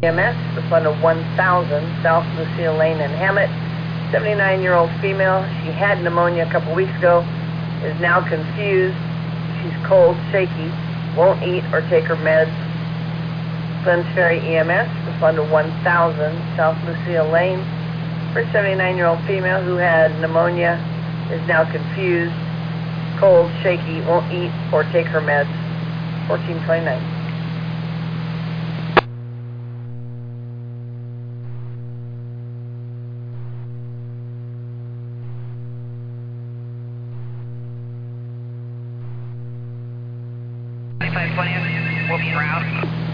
EMS, the fund of 1000 South Lucille Lane in Hammett. 79-year-old female. She had pneumonia a couple weeks ago, is now confused. She's cold, shaky, won't eat or take her meds. Glens Ferry EMS, the fund of 1000 South Lucille Lane. For a 79-year-old female who had pneumonia, is now confused, cold, shaky, won't eat or take her meds. 1429. We'll be around.